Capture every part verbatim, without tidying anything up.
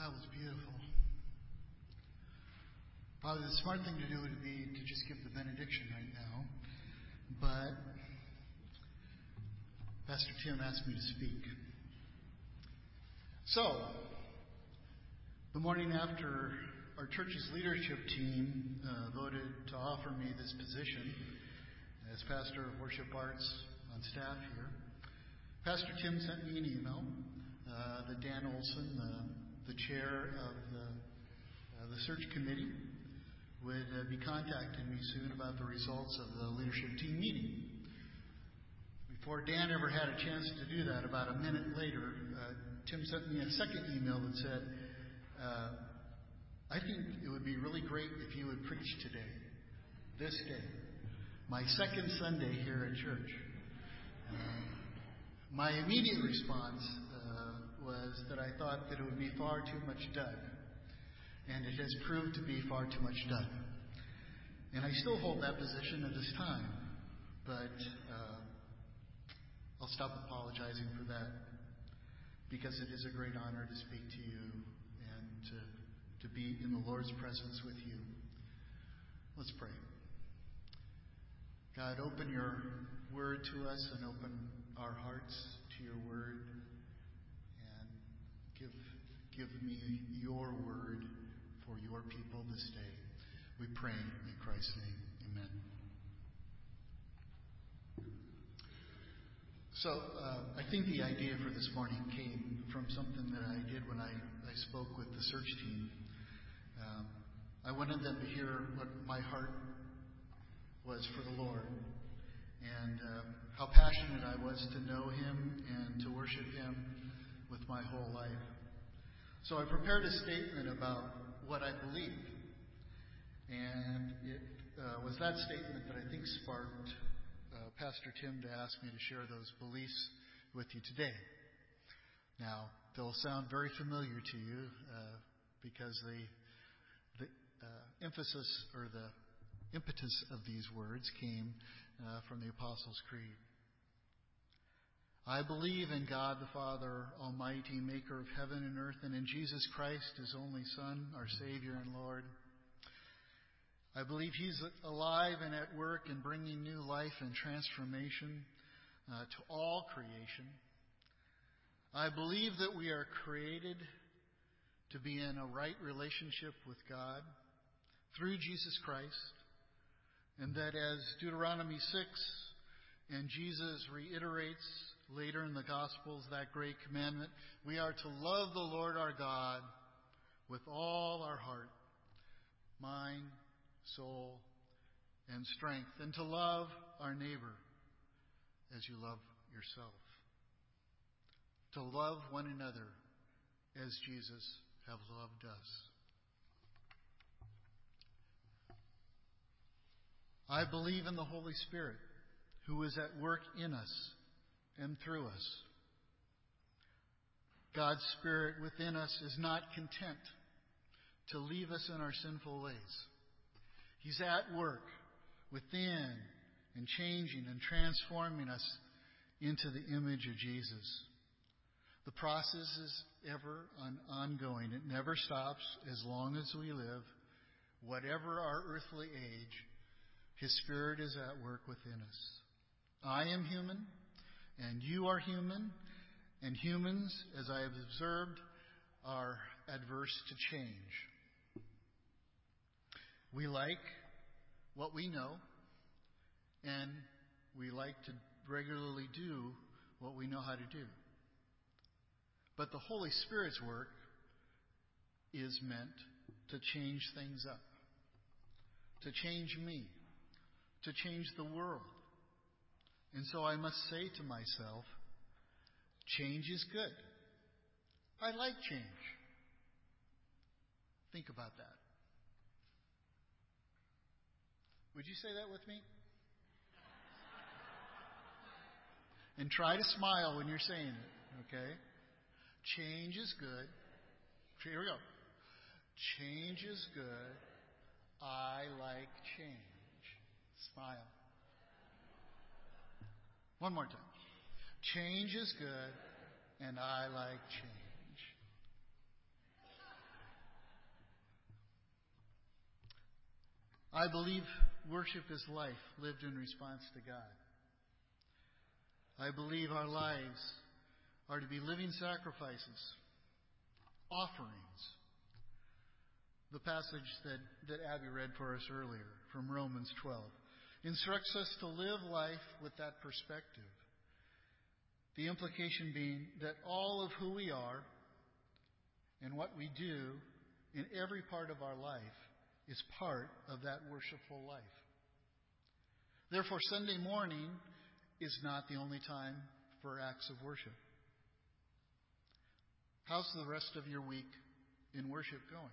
That was beautiful. Probably the smart thing to do would be to just give the benediction right now. But Pastor Tim asked me to speak. So, the morning after our church's leadership team uh, voted to offer me this position as pastor of worship arts on staff here, Pastor Tim sent me an email uh, that Dan Olson, the, the chair of the, uh, the search committee, would uh, be contacting me soon about the results of the leadership team meeting. Before Dan ever had a chance to do that, about a minute later, uh, Tim sent me a second email that said, uh, I think it would be really great if you would preach today, this day, my second Sunday here at church. Uh, my immediate response uh, was that I thought that it would be far too much Doug, and it has proved to be far too much Doug. And I still hold that position at this time, but uh, I'll stop apologizing for that, because it is a great honor to speak to you and to to be in the Lord's presence with you. Let's pray. God, open your word to us and open our hearts to your word, and give give me your word for your people this day. We pray in Christ's name. Amen. So, uh, I think the idea for this morning came from something that I did when I, I spoke with the search team. Um, I wanted them to hear what my heart was for the Lord, and uh, how passionate I was to know Him and to worship Him with my whole life. So I prepared a statement about what I believe, and it uh, was that statement that I think sparked uh, Pastor Tim to ask me to share those beliefs with you today. Now, they'll sound very familiar to you uh, because they The uh, emphasis or the impetus of these words came uh, from the Apostles' Creed. I believe in God the Father Almighty, maker of heaven and earth, and in Jesus Christ, His only Son, our Savior and Lord. I believe He's alive and at work in bringing new life and transformation uh, to all creation. I believe that we are created to be in a right relationship with God through Jesus Christ, and that as Deuteronomy six and Jesus reiterates later in the Gospels that great commandment, we are to love the Lord our God with all our heart, mind, soul, and strength, and to love our neighbor as you love yourself. To love one another as Jesus have loved us. I believe in the Holy Spirit, who is at work in us and through us. God's Spirit within us is not content to leave us in our sinful ways. He's at work within and changing and transforming us into the image of Jesus. The process is ever ongoing. It never stops as long as we live. Whatever our earthly age, His Spirit is at work within us. I am human, and you are human, and humans, as I have observed, are adverse to change. We like what we know, and we like to regularly do what we know how to do. But the Holy Spirit's work is meant to change things up, to change me, to change the world. And so I must say to myself, change is good. I like change. Think about that. Would you say that with me? And try to smile when you're saying it, okay? Change is good. Here we go. Change is good. I like change. Smile. One more time. Change is good, and I like change. I believe worship is life lived in response to God. I believe our lives are to be living sacrifices, offerings. The passage that, that Abby read for us earlier from Romans twelve instructs us to live life with that perspective. The implication being that all of who we are and what we do in every part of our life is part of that worshipful life. Therefore, Sunday morning is not the only time for acts of worship. How's the rest of your week in worship going?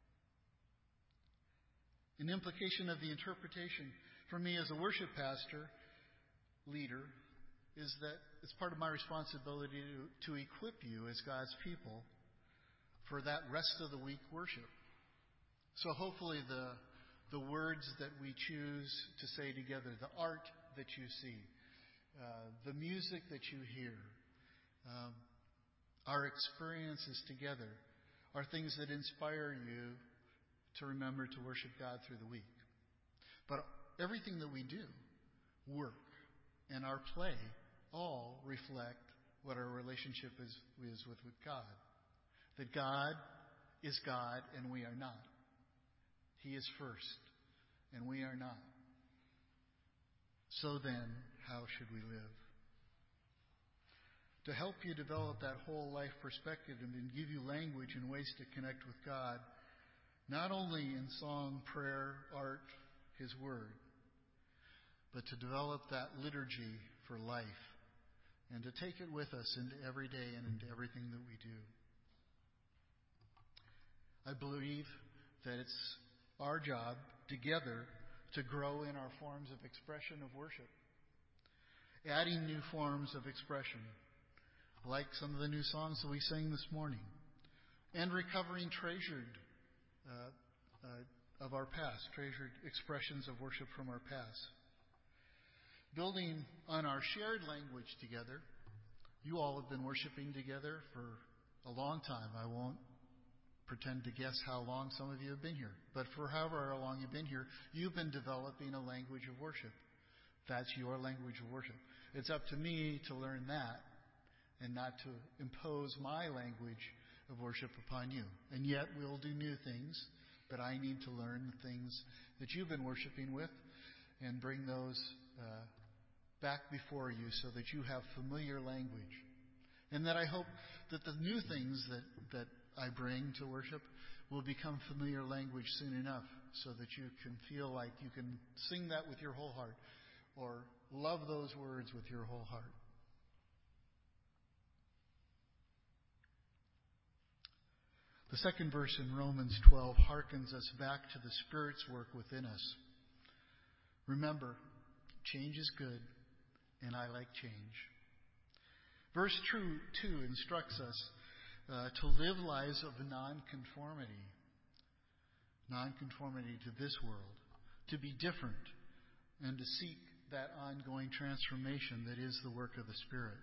An implication of the interpretation for me as a worship pastor, leader, is that it's part of my responsibility to, to equip you as God's people for that rest of the week worship. So hopefully the the words that we choose to say together, the art that you see, uh, the music that you hear, um, our experiences together are things that inspire you to remember to worship God through the week. But everything that we do, work, and our play, all reflect what our relationship is, is with, with God. That God is God and we are not. He is first and we are not. So then, how should we live? To help you develop that whole life perspective and give you language and ways to connect with God, not only in song, prayer, art, His Word, but to develop that liturgy for life and to take it with us into every day and into everything that we do. I believe that it's our job together to grow in our forms of expression of worship, adding new forms of expression, like some of the new songs that we sang this morning, and recovering treasured uh, uh, of our past, treasured expressions of worship from our past. Building on our shared language together, you all have been worshiping together for a long time. I won't pretend to guess how long some of you have been here. But for however long you've been here, you've been developing a language of worship. That's your language of worship. It's up to me to learn that and not to impose my language of worship upon you. And yet we'll do new things, but I need to learn the things that you've been worshiping with and bring those uh, back before you so that you have familiar language. And that I hope that the new things that, that I bring to worship will become familiar language soon enough so that you can feel like you can sing that with your whole heart or love those words with your whole heart. The second verse in Romans twelve harkens us back to the Spirit's work within us. Remember, change is good, and I like change. Verse two instructs us uh, to live lives of nonconformity, nonconformity to this world, to be different, and to seek that ongoing transformation that is the work of the Spirit.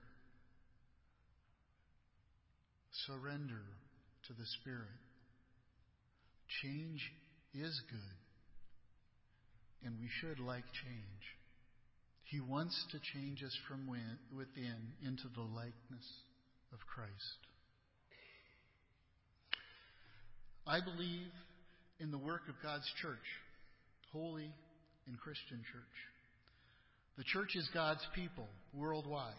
Surrender to the Spirit. Change is good, and we should like change. He wants to change us from within into the likeness of Christ. I believe in the work of God's church, holy and Christian church. The church is God's people worldwide.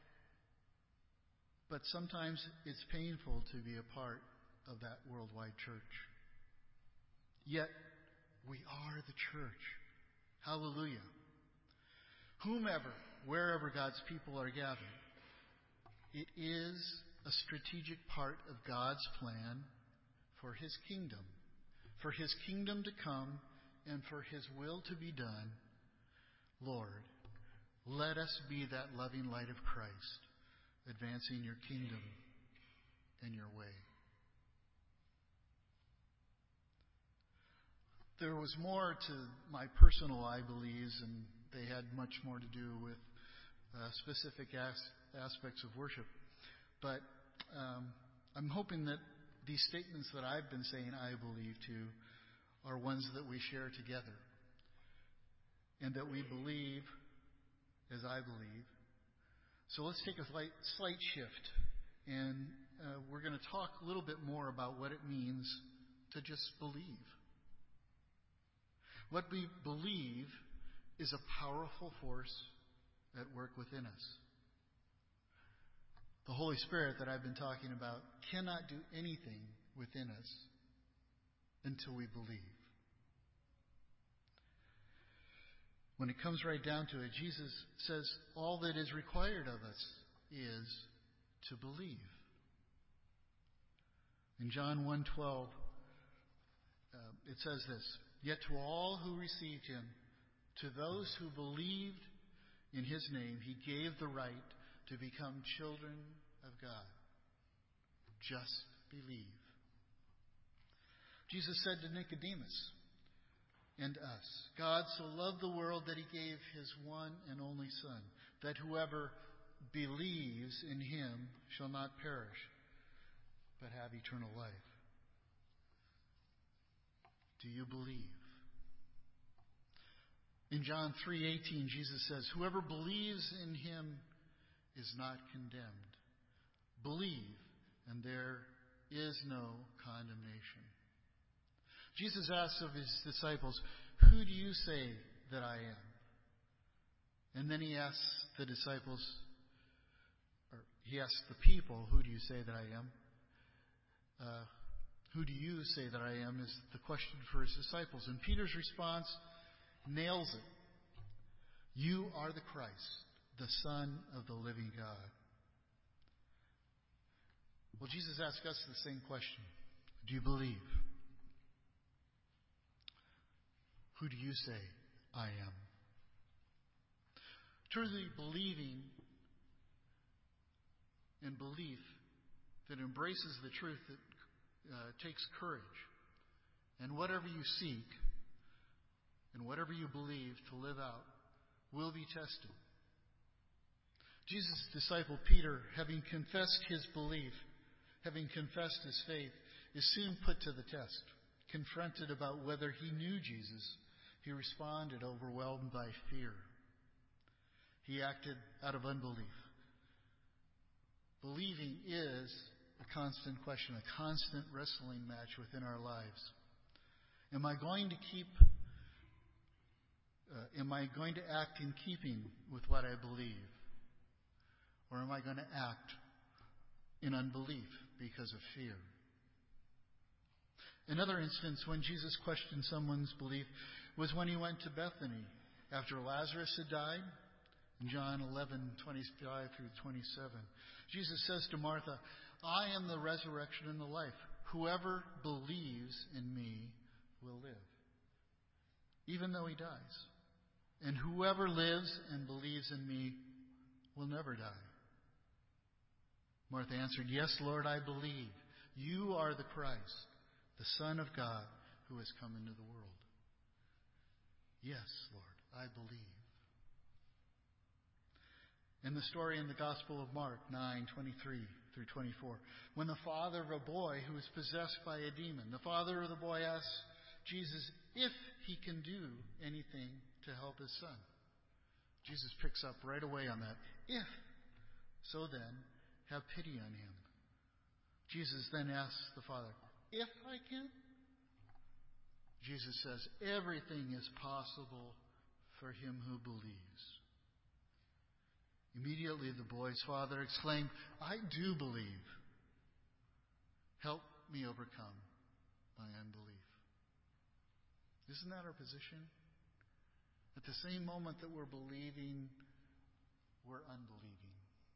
But sometimes it's painful to be a part of that worldwide church. Yet, we are the church. Hallelujah. Whomever, wherever God's people are gathered, it is a strategic part of God's plan for His kingdom, for His kingdom to come and for His will to be done. Lord, let us be that loving light of Christ, advancing your kingdom and your way. There was more to my personal I believes, and they had much more to do with uh, specific as- aspects of worship. But um, I'm hoping that these statements that I've been saying I believe to are ones that we share together. and that we believe as I believe. So let's take a slight, slight shift, and uh, we're going to talk a little bit more about what it means to just believe. What we believe is a powerful force at work within us. The Holy Spirit that I've been talking about cannot do anything within us until we believe. When it comes right down to it, Jesus says all that is required of us is to believe. In John one twelve, uh, it says this, "Yet to all who received him, to those who believed in his name, he gave the right to become children of God." Just believe. Jesus said to Nicodemus and us, "God so loved the world that he gave his one and only Son, that whoever believes in him shall not perish, but have eternal life." Do you believe? In John three eighteen, Jesus says, "Whoever believes in him is not condemned. Believe, and there is no condemnation." Jesus asks of his disciples, "Who do you say that I am?" And then he asks the disciples, or he asks the people, "Who do you say that I am?" Uh, who do you say that I am is the question for his disciples. And Peter's response nails it. "You are the Christ, the Son of the living God." Well, Jesus asked us the same question. Do you believe? Who do you say I am? Truly believing and belief that embraces the truth that uh, takes courage. And whatever you seek and whatever you believe to live out will be tested. Jesus' disciple Peter, having confessed his belief, having confessed his faith, is soon put to the test. Confronted about whether he knew Jesus, he responded overwhelmed by fear. He acted out of unbelief. Believing is a constant question, a constant wrestling match within our lives. Am I going to keep, uh, am I going to act in keeping with what I believe? Or am I going to act in unbelief because of fear? Another instance when Jesus questioned someone's belief was when he went to Bethany after Lazarus had died. In John eleven twenty-five through twenty-seven, Jesus says to Martha, "I am the resurrection and the life. Whoever believes in me will live, even though he dies. And whoever lives and believes in me will never die." Martha answered, "Yes, Lord, I believe. You are the Christ, the Son of God, who has come into the world." Yes, Lord, I believe. In the story in the Gospel of Mark nine twenty-three through twenty-four, when the father of a boy who is possessed by a demon, the father of the boy asks Jesus if he can do anything to help his son. Jesus picks up right away on that. If. So then, have pity on him. Jesus then asks the father, "If I can?" Jesus says, "Everything is possible for him who believes." Immediately the boy's father exclaimed, "I do believe. Help me overcome my unbelief." Isn't that our position? At the same moment that we're believing, we're unbelieving.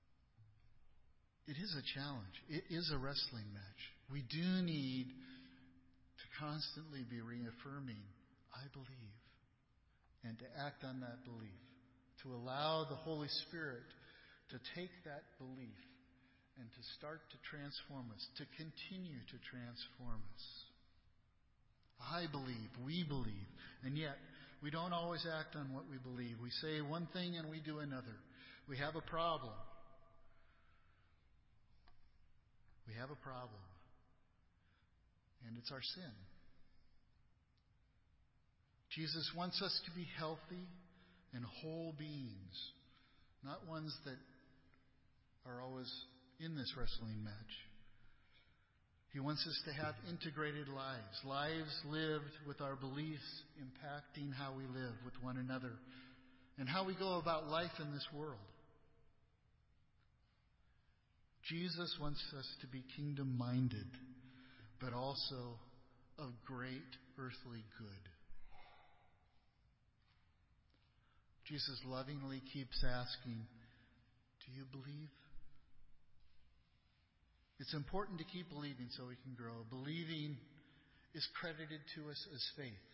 It is a challenge. It is a wrestling match. We do need to constantly be reaffirming, "I believe," and to act on that belief. To allow the Holy Spirit to take that belief and to start to transform us, to continue to transform us. I believe, we believe, and yet we don't always act on what we believe. We say one thing and we do another. We have a problem. We have a problem. And it's our sin. Jesus wants us to be healthy, and whole beings, not ones that are always in this wrestling match. He wants us to have integrated lives, lives lived with our beliefs impacting how we live with one another and how we go about life in this world. Jesus wants us to be kingdom-minded, but also of great earthly good. Jesus lovingly keeps asking, do you believe? It's important to keep believing so we can grow. Believing is credited to us as faith.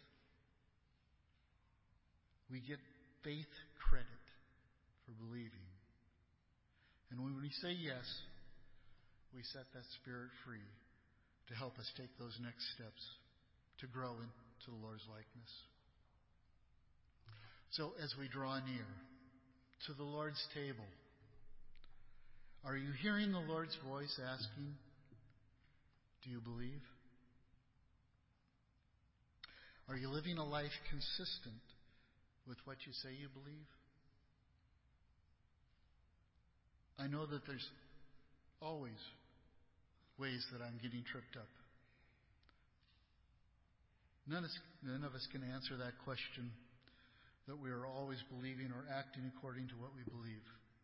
We get faith credit for believing. And when we say yes, we set that spirit free to help us take those next steps to grow into the Lord's likeness. So as we draw near to the Lord's table, are you hearing the Lord's voice asking, do you believe? Are you living a life consistent with what you say you believe? I know that there's always ways that I'm getting tripped up. None of us, none of us can answer that question, that we are always believing or acting according to what we believe.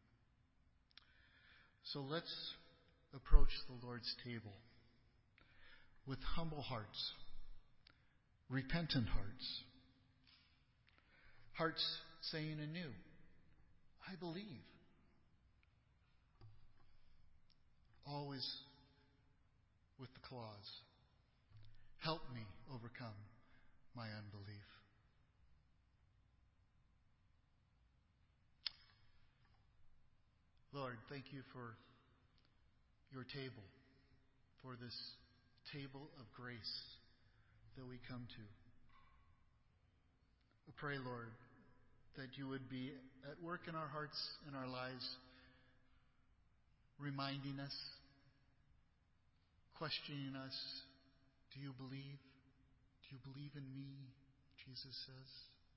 So let's approach the Lord's table with humble hearts, repentant hearts, hearts saying anew, I believe. Always with the clause, help me overcome my unbelief. Lord, thank you for your table, for this table of grace that we come to. I pray, Lord, that you would be at work in our hearts and our lives, reminding us, questioning us, do you believe? Do you believe in me? Jesus says.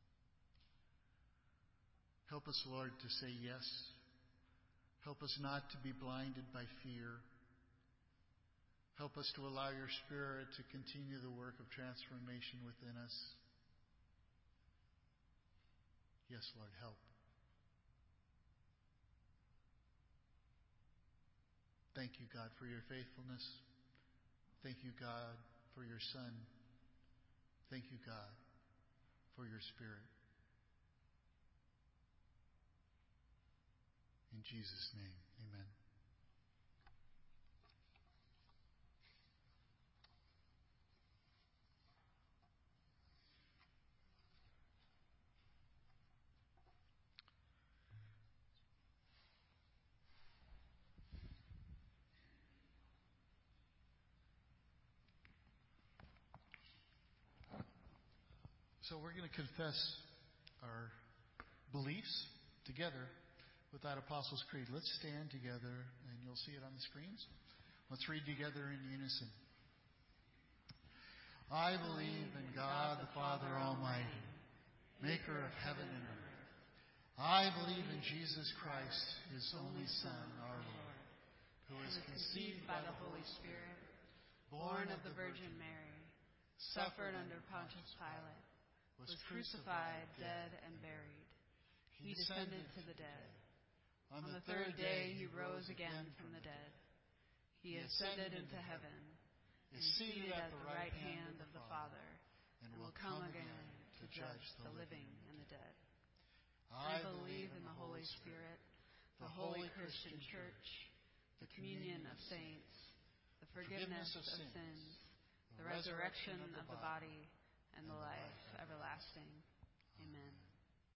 Help us, Lord, to say yes. Help us not to be blinded by fear. Help us to allow your Spirit to continue the work of transformation within us. Yes, Lord, help. Thank you, God, for your faithfulness. Thank you, God, for your Son. Thank you, God, for your Spirit. In Jesus' name, amen. So we're going to confess our beliefs together with that Apostles' Creed. Let's stand together, and you'll see it on the screens. Let's read together in unison. I believe in God the Father Almighty, maker of heaven and earth. I believe in Jesus Christ, his only Son, our Lord, who was conceived by the Holy Spirit, born of the Virgin Mary, suffered under Pontius Pilate, was crucified, dead, and buried. He descended to the dead. On the third day he rose again from the dead. He ascended into heaven, is seated at the right hand of the Father, and will come again to judge the living and the dead. I believe in the Holy Spirit, the holy Christian Church, the communion of saints, the forgiveness of sins, the resurrection of the body, and the life everlasting. Amen.